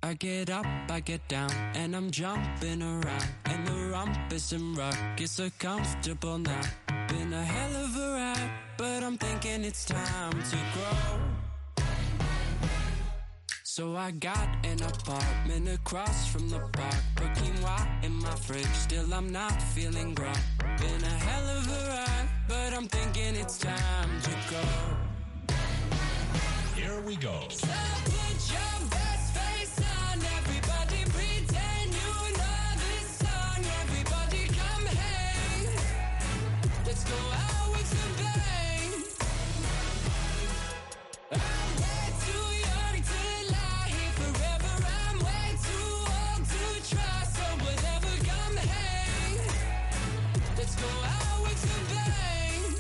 I get up, I get down, and I'm jumping around. And the rumpus and ruckus are comfortable now. Been a hell of a ride, but I'm thinking it's time to grow. So I got an apartment across from the park. Put quinoa in my fridge, still I'm not feeling grown. Been a hell of a ride, but I'm thinking it's time to go. Here we go. So put your best face on, everybody pretend you know this song. Everybody come hang, let's go out with a bang. I'm way too young to lie here forever. I'm way too old to try, so whatever, come hang, let's go out with a bang.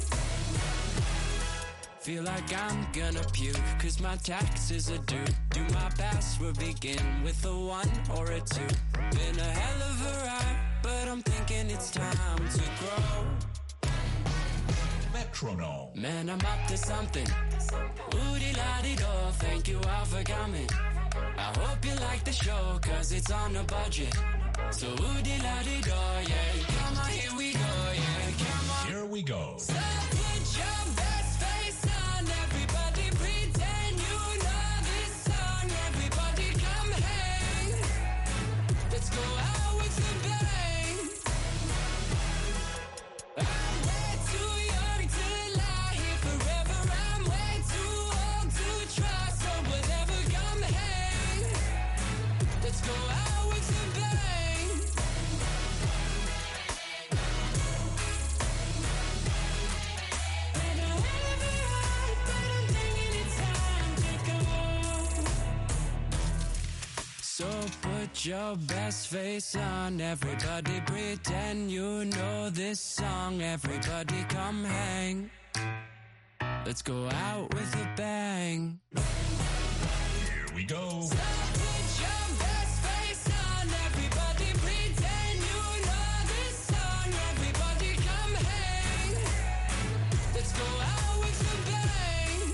Feel like I'm gonna puke, cause my taxes are due. Do my password begin with a 1 or a 2? Been a hell of a ride, but I'm thinking it's time to grow. Metronome. Man, I'm up to something. Oodie-la-dee-do, thank you all for coming. I hope you like the show, cause it's on a budget. So oodie-la-dee-do, yeah. Come on, here we go, yeah. Come on. Here we go. So put your best face on, everybody pretend you know this song. Everybody come hang, let's go out with a bang. I'm way too young to lie here forever. I'm way too old to try, so whatever, come hang, let's go out with a bang. Been a hell of a ride, but I'm thinking it's time to go. So put your best face on, everybody pretend you know this song. Everybody come hang, let's go out with a bang. Here we go. So put your best face on, everybody pretend you know this song. Everybody come hang, let's go out with a bang.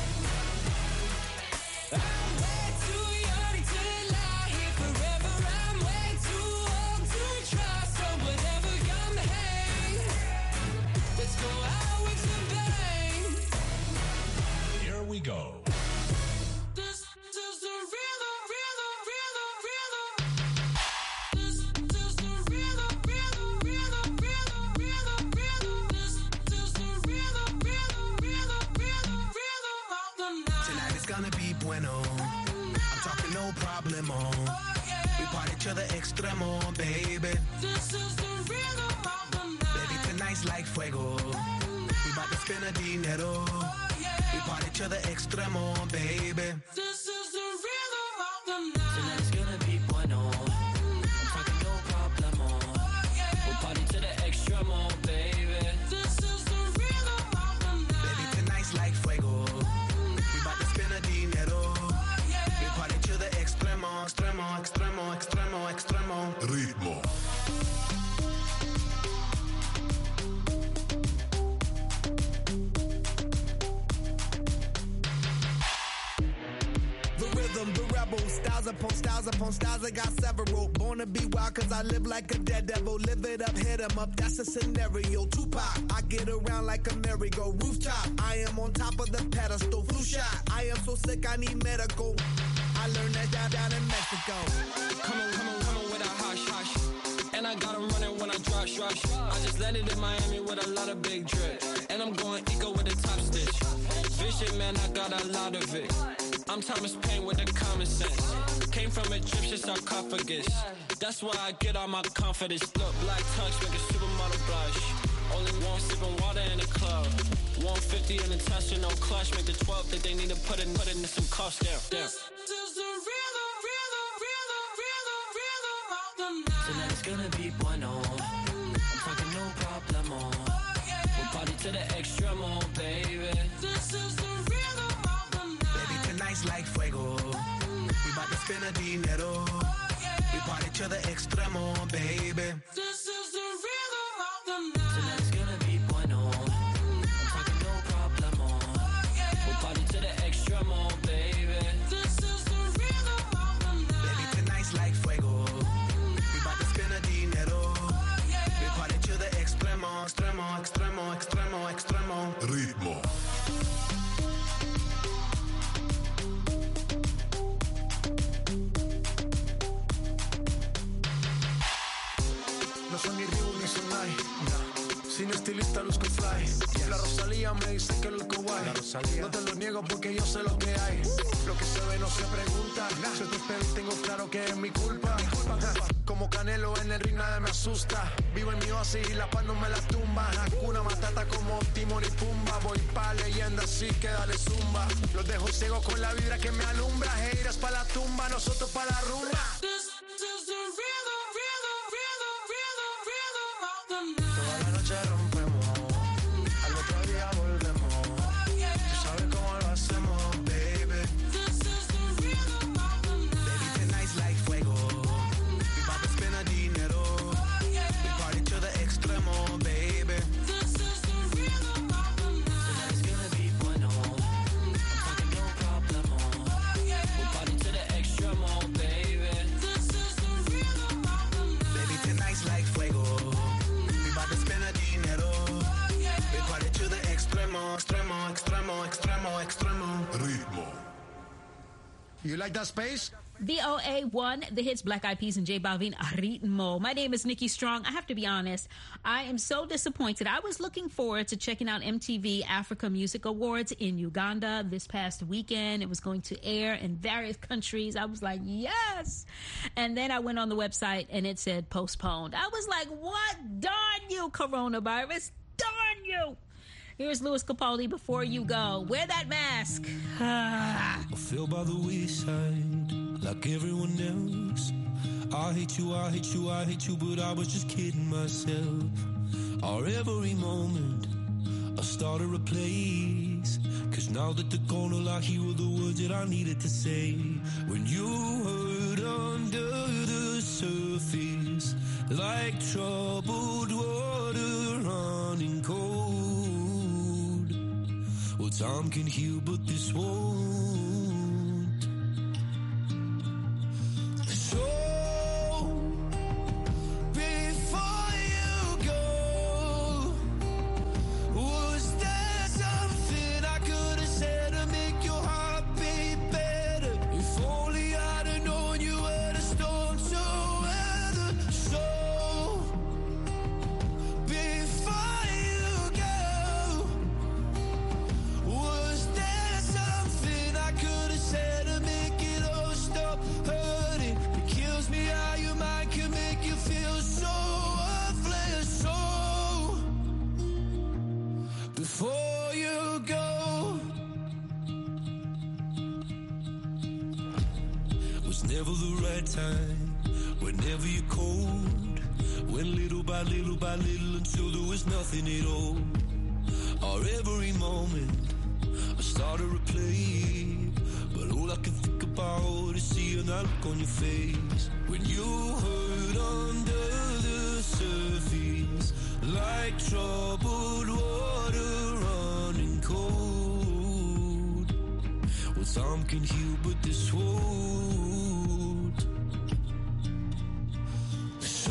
I'm way too young to lie here forever. I'm way too old to try, so whatever, come hang, let's go out with a bang. Here we go. This is the rhythm, rhythm, rhythm, rhythm. This is the rhythm, rhythm, rhythm, rhythm, rhythm, rhythm. This is the rhythm, rhythm, rhythm, rhythm, rhythm of the night. Tonight is gonna be bueno. I'm talking no problemo. We party to the extremo, baby. This is the rhythm of the night. Baby, tonight's like fuego. We bout to spend a dinero. We party to the extremo, baby. This is the rhythm of the night. Tonight's gonna be bueno. I'm talking no problemo. We party to the extremo, baby. This is the rhythm of the night. Baby, tonight's like fuego. We bout to spend a dinero. We party to the extremo, extremo, extremo, extremo, extremo. Ritmo. The rhythm, the rebel, styles upon styles upon styles, I got several. Born to be wild cause I live like a dead devil. Live it up, hit 'em up, that's a scenario. Tupac, I get around like a merry-go. Rooftop, I am on top of the pedestal. Flu shot, I am so sick I need medical. I learned that down in Mexico. Come on with a hush, hush. And I got 'em running when I rush. I just landed in Miami with a lot of big drip. And I'm going eco with a top stitch. Vision, man, I got a lot of it. I'm Thomas Paine with the common sense. Came from Egyptian sarcophagus. That's why I get all my confidence. Look, black tongues make a supermodel blush. Only one sipping water in the club. 150 in the Tesla, no clutch. Make the 12 that they need to put in some cuffs down. This is the rhythm, rhythm, rhythm, rhythm, rhythm of the night. Tonight's gonna be bueno. I'm talking no problemo. We'll party to the extremo, baby. This is the rhythm of the night. Baby, tonight's like fuego. We bout to spend a dinero. We party to the extremo, baby. This is the rhythm of the night. Tonight's gonna be bueno. I'm talking no problemo. We'll party to the extremo, baby. This is the rhythm of the night. Baby, extremo. Ritmo. No son ni Ryu ni Sonai, sin estilista luzco fly. La Rosalía me dice que lo guay. No te lo niego porque yo sé lo que hay. Lo que se ve no se pregunta. Si te espero y tengo claro que es mi culpa. Como Canelo en el ring nadie me asusta. Vivo en mi oasis y la paz no me la tumba. Hakuna Matata como Timon y Pumba. Voy pa' leyenda así que dale zumba. Los dejo ciegos con la vibra que me alumbra. Heiras pa' la tumba, nosotros pa' la rumba. Toda la noche rompemos, al otro día volvemos. Tú sabes cómo lo hacemos, baby. Baby, tonight's like fuego. We bout to spend a dinero. We party to the extremo, baby. Tonight's gonna be bueno. I'm talking no problemo. We party to the extremo, baby. Baby, tonight's like fuego. Spend a dinero. We party to the extremo, extremo, extremo, extremo, extremo. Ritmo. You like that space? VOA1, the hits, Black Eyed Peas and J Balvin, Ritmo. My name is Nikki Strong. I have to be honest, I am so disappointed. I was looking forward to checking out MTV Africa Music Awards in Uganda this past weekend. It was going to air in various countries. I was like, yes. And then I went on the website and it said postponed. I was like, what? Darn you, coronavirus. Darn you. Here's Louis Capaldi, Before You Go. Wear that mask. I fell by the wayside like everyone else. I hate you, I hate you, I hate you, but I was just kidding myself. Our every moment I started a place. Cause now that they're gone, all I hear were the words that I needed to say. When you hurt under the surface, like troubled water running cold. Well, time can heal, but this won't. So, before you go, was there something I could have said to make your heart beat better? If only I'd have known you were the storm to weather. So, before you go, was there something I could have said to make it all stop hurting? It kills me how your mind can make you feel so worthless. So, before you go, was never the right time. Whenever you're cold, went little by little by little until there was nothing at all. Our every moment I started to play, but all I can think about is seeing that look on your face. When you hurt under the surface, like troubled water running cold. Well, time can heal, but this won't. So,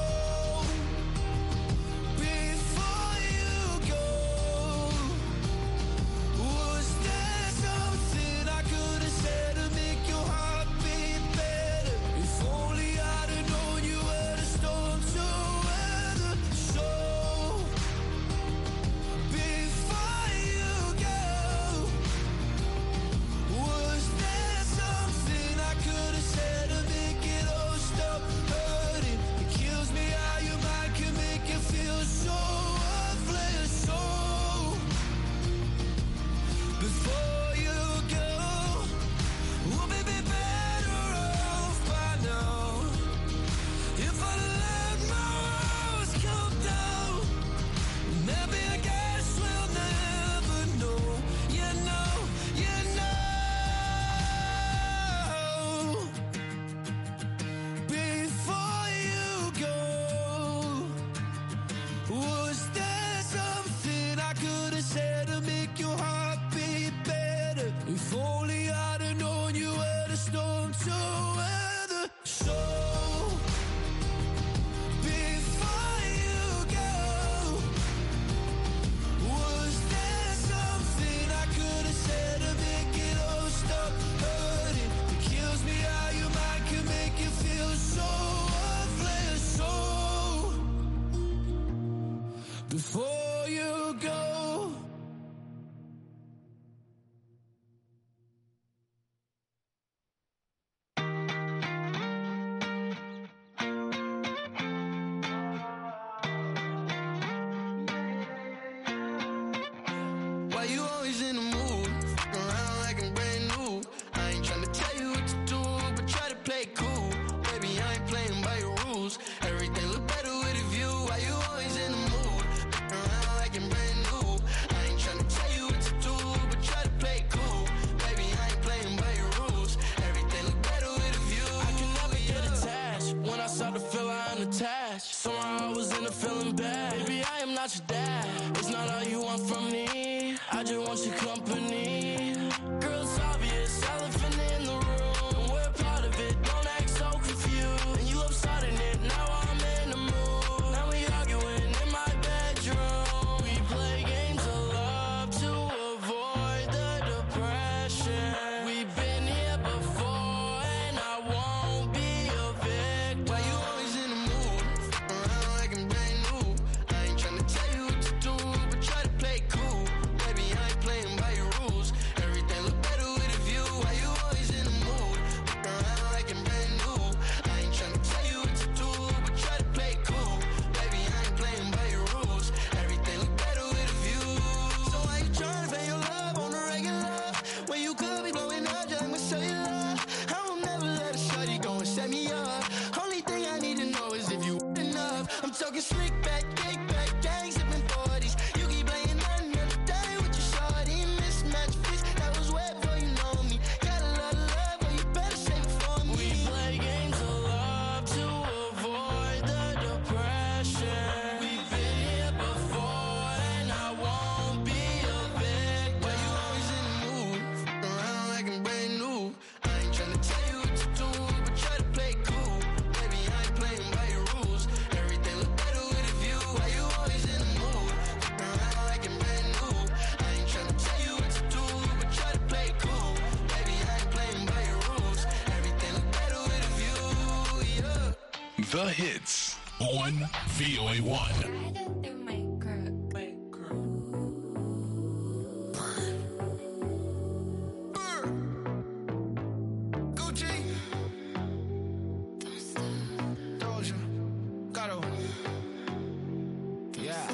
before you go, was there something I could have said to make your heart beat better? If only I'd have known you were the storm to weather. So, before you go, was there something I could have said to make it all stop hurting? It kills me how your mind can make you feel so worthless. So, before you go, we'll be better off by now. If I let my walls come down, maybe I guess we'll never know. You know, you know. Before you go, was there something I could have said to make your heart beat better? If only I'd have known you were the storm to weather. So, before you go, was there company. Girl, it's obvious, elephant in the room. And we're part of it, don't act so confused. And you love starting it, now I'm in the mood. Now we arguing in my bedroom. We play games of love to avoid the depression. We've been here before and I won't be a victim. Why you always in the mood? Around like I'm brand new. I ain't tryna tell you what to do, but try to play cool. Baby, I ain't playing by your rules. Everything look better with a view. Why you always in the mood? Around like I'm brand new. I ain't tryna tell you what to do, but try to play cool. Baby, I ain't playing by your rules. Everything look better with a view. So why you tryna pay your love on the regular when you could be blowing up just with cellular? I will never let a shawty go and set me up. Only thing I need to know is if you enough. I'm talking slick back, kick back, gang sipping 40s. You keep playing another day with your shawty. Mismatch fits, that was wet before you know me. Got a lot of love, but you better save it for me. We play games of love to avoid the depression. We've been here before and I won't be a victim. Why you always in the mood? Around like I'm brand new. I ain't tryna tell you what to do, but try to play cool. Baby, I ain't playing by your rules. Everything look better with a view. Why you always in the mood? Around like I'm brand new. I ain't tryna tell you what to do, but try to play cool. Baby, I ain't playing by your rules. Everything look better with a view, yeah. The hits on VOA1. Gucci, Doja, Gato. Yeah.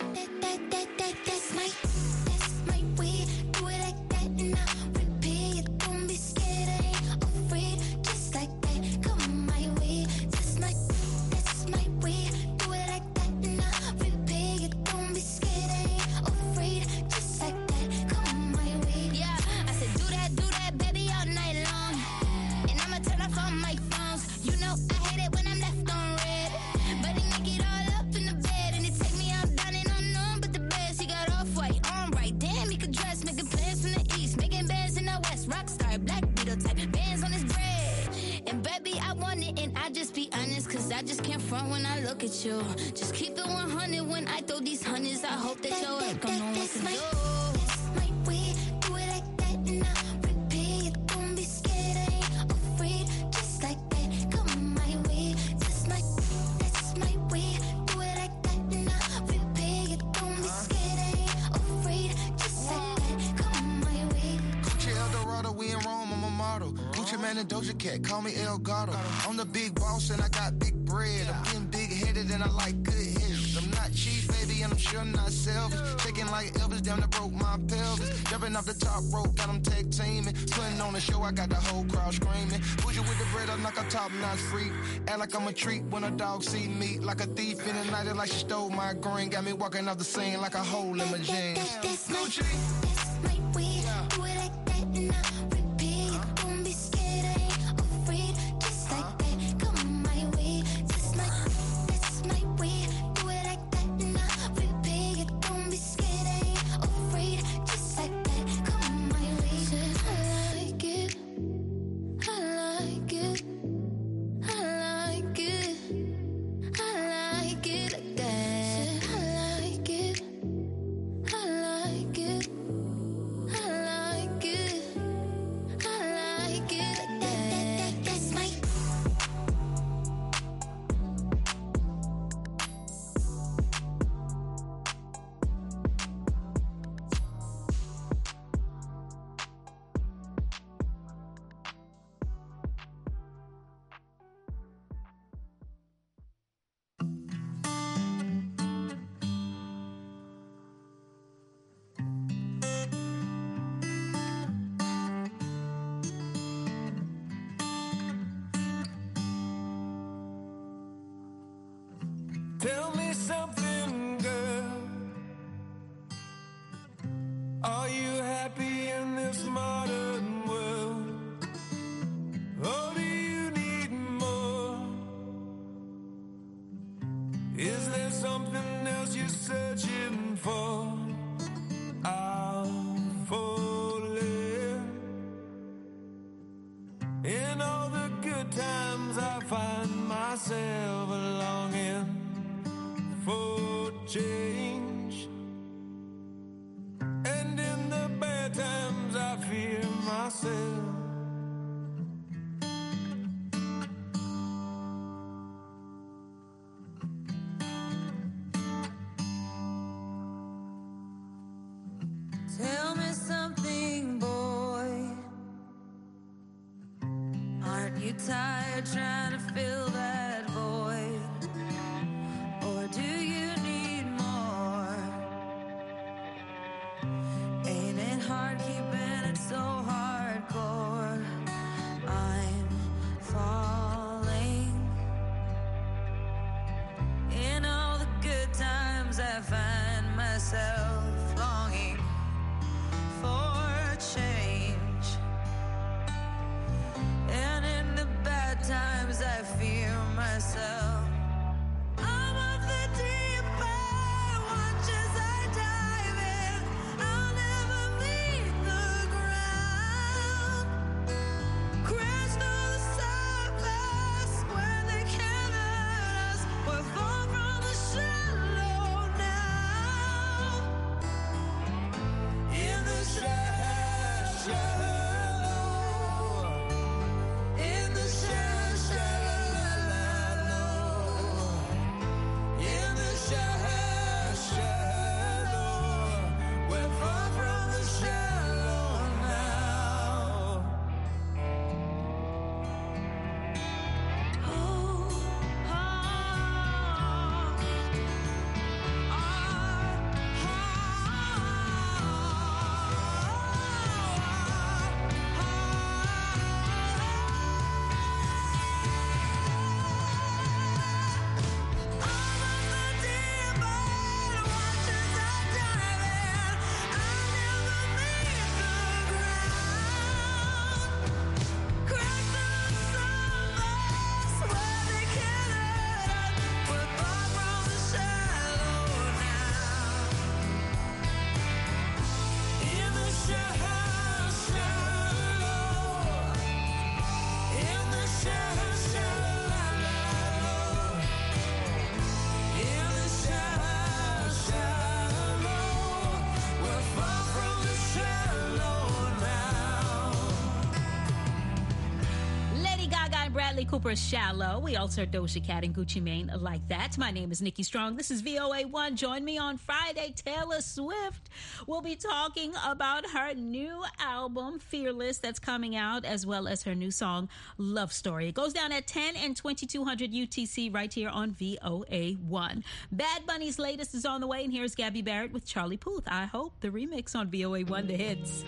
That's my way. Do it like that and I'll repeat it. Don't be scared, I ain't afraid. Just like that, come my way. That's my way. Do it like that and I'll repeat it. Don't be scared, I ain't afraid. Just like that, come my way. Yeah, I said do that, baby, all night long. And I'ma turn off all my phones. You know I hate it when I'm left on red. But they make it all up in the bed and it take me out down and unknown. But the best he got off white, on right. Damn, he could dress, making plans from the east, making bands in the west. Rockstar, black beetle type, bands on his bread. And baby, I want it and I just be honest, cause I just can't front when I look at you. Just keep it 100 when I throw these hundreds. I hope that your echo know what to do. That's my way. Do it like that and I'll repeat it. Don't be scared, I ain't afraid. Just like that, come my way. That's my way. Do it like that and I'll repeat it. Don't be scared, I ain't afraid. Just like that, come my way. Gucci Eldorado, we in Rome, I'm a model. Gucci Man and Doja Cat, call me El Gato. I'm the big boss and I got big bread. I'm getting big-headed and I like good hitters. I'm not cheap, baby, and I'm sure not selfish. Shaking like Elvis, damn, that broke my pelvis. Jumping off the top rope, got them tag teaming. Putting on the show, I got the whole crowd screaming. Bougie with the bread, I'm like a top-notch freak. Act like I'm a treat when a dog see me. Like a thief in the night, like she stole my green. Got me walking off the scene like a hole in my jeans. That's my way. Do it like that and I'll repeat it. Don't be scared, I ain't afraid. Just like that, come my way. That's my way. Do it like that and I'll repeat it. Don't be scared, I ain't afraid. Just like that, come my way. I like it. I like it. I like it. I like it like that. I like it. I like it. myself a longing for change. And in the bad times I fear myself. Tell me something, boy. Aren't you tired trying to fill that void? Or do you need more? Ain't it hard keeping it so hardcore? I'm falling. In all the good times I find myself longing for change. And in the bad times I fear myself. I'm of the deep end, watch as I dive in. I'll never meet the ground. Crash through the surface where they can't hurt us. We're far from the shallow now. In the shallow, in the shallow, in the shallow, we're far from the shallow now. Lady Gaga and Bradley Cooper, Shallow. We also heard Doja Cat and Gucci Mane, Like That. My name is Nikki Strong. This is VOA1. Join me on Friday. Taylor Swift will be talking about her new album, Fearless, that's coming out, as well as her new song, Love Story. It goes down at 10 and 2200 UTC right here on VOA1. Bad Bunny's latest is on the way, and here's Gabby Barrett with Charlie Puth. I hope the remix on VOA1 The Hits.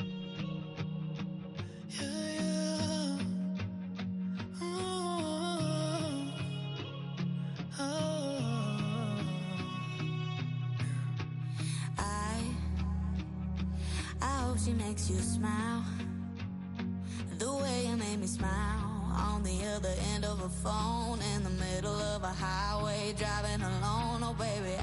I hope she makes you smile the way you made me smile on the other end of a phone in the middle of a highway driving alone. Oh baby,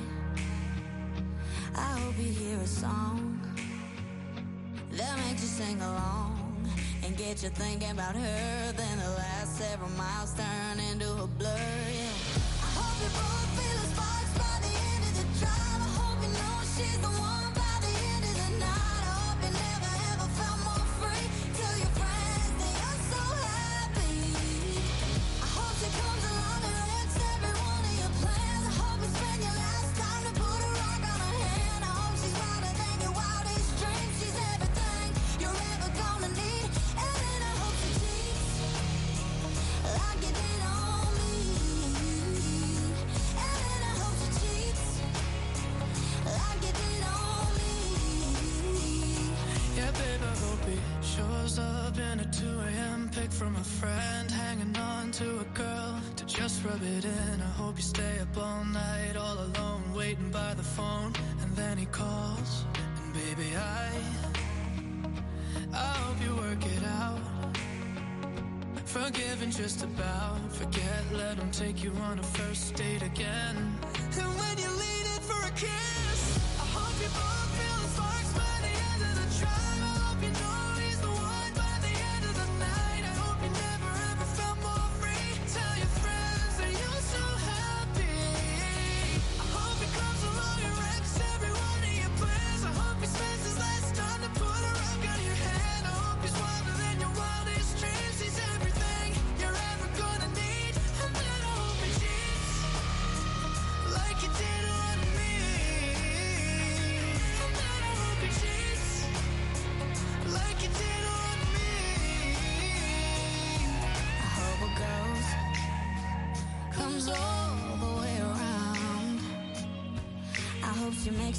I hope you hear a song that makes you sing along and get you thinking about her. Then the last several miles turn into a blur. Yeah. I hope you both feel the sparks by the end of the drive. I hope you know she's the one by the end of the night. I hope you never ever felt more free. Tell your friends that you're so happy. I hope she comes along and wrecks every one of your plans. I hope you spend your last time to put a rock on her hand. I hope she's wilder than your wildest dreams. She's everything you're ever gonna need. And then I hope she cheats like you did on me. And then I hope she cheats like you did on me. Yeah, babe, I hope he shows up in a 2 a.m. pic from a friend, hanging on to a girl to just rub it in. I hope you stay up all night, all alone, waiting by the phone, and then he calls, and baby, I hope you work it out. Forgiving just about, forget, let him take you on a first date again. And when you lean in for a kiss, I hope you both feel the sparks by the end of the drive. I hope you know he's the one by the end of the night. I hope you never ever felt more free. Tell your friends that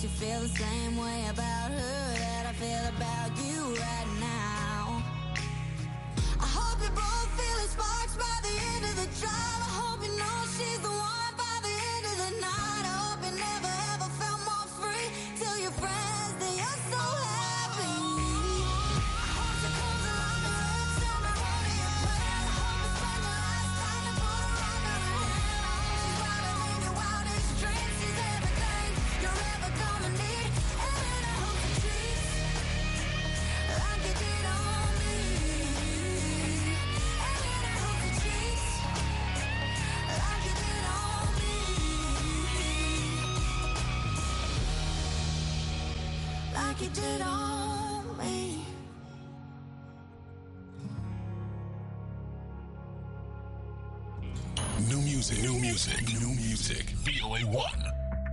you feel the same way about her that I feel about you right now. I hope you both feeling sparks by the end of the drive. I hope you know she's the one by the end of the night. I hope you never ever felt more free. Tell your friends that you're so happy. I hope she comes along and looks on the road of your plan. I hope you spend the last time to put a rock on her hand. I hope she's brighter than your wildest dreams. She's everything you're ever gonna need. And I hope she treats like you did on me. And I hope she treats like you did on me. Like you did on me. New music, new music, new music. VOA1.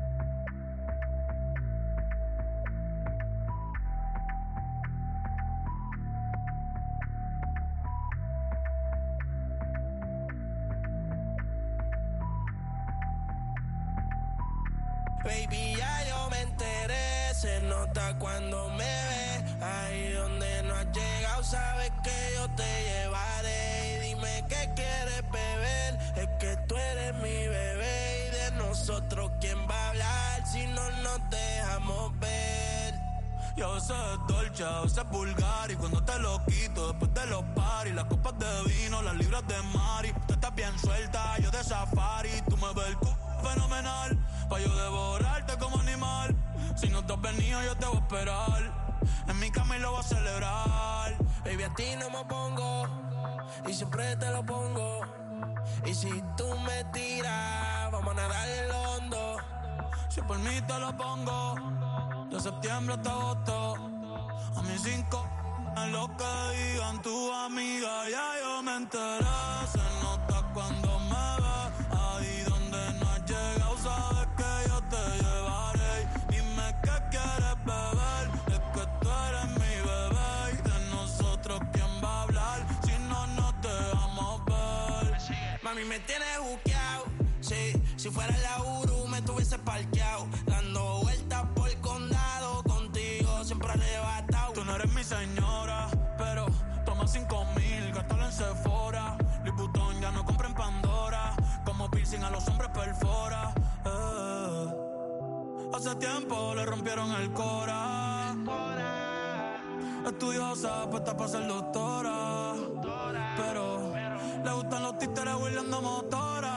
Baby, ya yo me enteré, se nota cuando me ves. Ahí donde no has llegado, sabes que yo te llevaré. Y dime qué quieres beber, es que tú eres mi bebé. Y de nosotros, ¿quién va a hablar si no nos dejamos ver? Y a veces es dolce, a veces es vulgar. Y cuando te lo quito, después de los paris, las copas de vino, las libras de Mari. Tú estás bien suelta, yo de safari. Tú me ves el fenomenal, pa' yo devorarte como animal. Si no te has venido, yo te voy a esperar. En mi cama y lo voy a celebrar. Baby, a ti no me pongo, y siempre te lo pongo. Y si tú me tiras, vamos a nadar en el hondo. Si por mí te lo pongo, de septiembre hasta agosto. A mis 5, a lo que digan tu amiga, ya yo me enteré. Se nota cuando me ves, ahí donde no has llegado, sabes que yo te llevaré. Dime qué quieres beber, es que tú eres mi bebé. Y de nosotros, ¿quién va a hablar si no nos dejamos ver? Mami, me tienes juqueado, sí. Si fuera la Uru, me tuviese parqueado. Dando vueltas por el condado, contigo siempre arrebatado. Tú no eres mi señora, pero toma 5,000, gástalo en Sephora. Louis Vuitton ya no compra en Pandora. Como piercing a los hombres perfora. Hace tiempo le rompieron el cora. Estudiosa, puesta para ser doctora. Pero le gustan los títeres huirleando motora.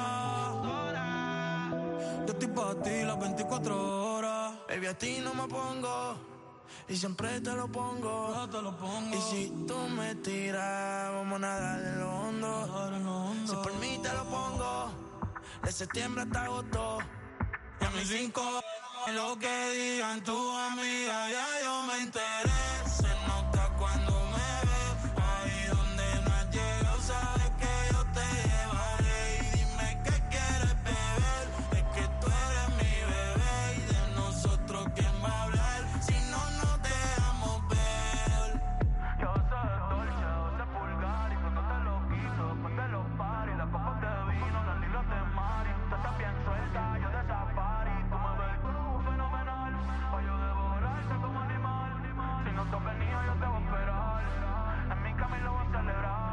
Yo estoy pa' ti las 24 horas. Baby, a ti no me pongo, y siempre te lo pongo. Yo te lo pongo. Y si tú me tiras, vamos a nadar en lo hondo. Si por mí te lo pongo, de septiembre hasta agosto. Y a mis 5, en lo que digan tu amiga, ya yo me enteré. Se nota cuando me ves, ahí donde no has llegado, sabes que yo te llevaré. Y dime qué quieres beber, es que tú eres mi bebé. Y de nosotros, ¿quién va a hablar si no nos dejamos ver? Yo soy dolce, yo soy vulgar. Y cuando te lo quito, después de los paris, las copas de vino, las libras de Mari. Tú estás bien suelta, yo de safari. Tú me ves fenomenal, pa' yo devorarte como animal. Si no te has venido, yo te voy a esperar. En mi cama y lo voy a celebrar.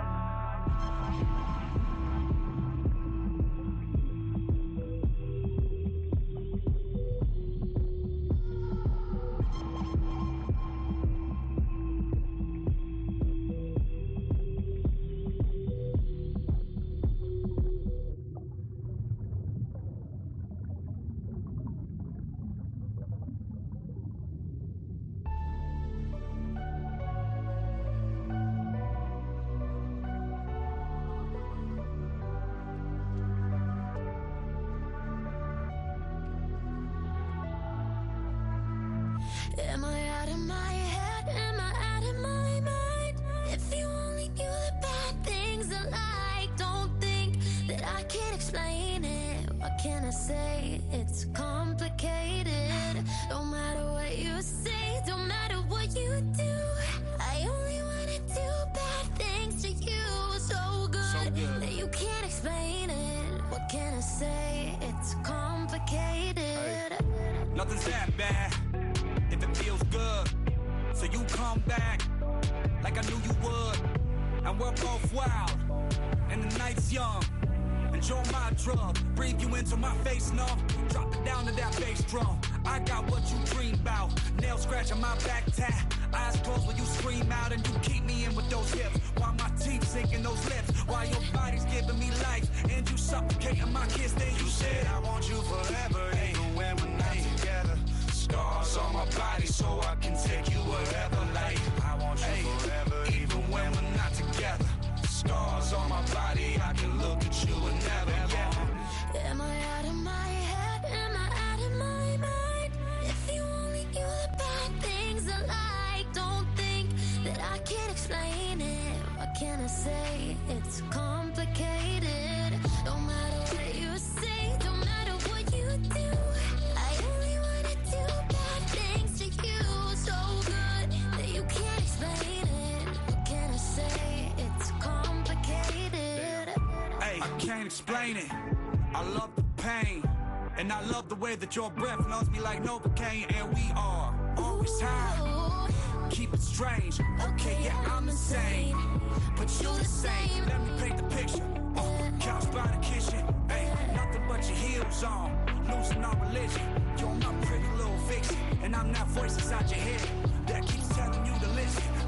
Am I out of my head? Am I out of my mind? If you only knew the bad things I like, don't think that I can't explain it. What can I say? It's complicated. No matter what you say, don't matter what you do, I only wanna do bad things to you. So good that you can't explain it. What can I say? It's complicated. Nothing's that bad if it feels good. So you come back like I knew you would. And we're both wild, and the night's young. Enjoy my drug, breathe you into my face, no. Drop it down to that bass drum. I got what you dream about. Nail scratch on my back tat. Eyes closed when you scream out, and you keep me in with those hips. While my teeth sink in those lips. While your body's giving me life, and you suffocating my kiss. Then you said I want you forever, even when we're not together. Scars on my body so I can take you wherever. Like I want you forever, even when we're not together. Scars on my body, I can look at you and never get. Am I out of my head? Am I out of my mind? If you only knew the bad things I like, don't think that I can explain it. What can I say? It's complicated. No matter what you say, no matter what you do, I only wanna do bad things to you. So good that you can't explain it. What can I say? It's complicated. Hey, I can't explain it. I love the pain, and I love the way that your breath loves me like Novocaine. And we are always high. Keep it strange. Okay, yeah, I'm insane, but you the same. Let me paint the picture. Couch by the kitchen. Hey, nothing but your heels on. Losing our religion. You're my pretty little vixen, and I'm that voice inside your head that keeps telling you to listen.